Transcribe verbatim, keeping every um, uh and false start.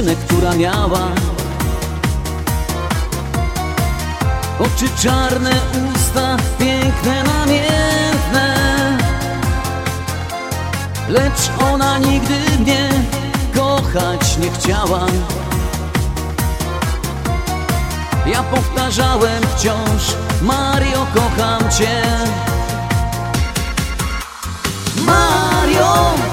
dziewczynę, która miała oczy czarne, usta piękne, namiętne. Lecz ona nigdy mnie kochać nie chciała. Ja powtarzałem wciąż: Mario, kocham cię. Mario,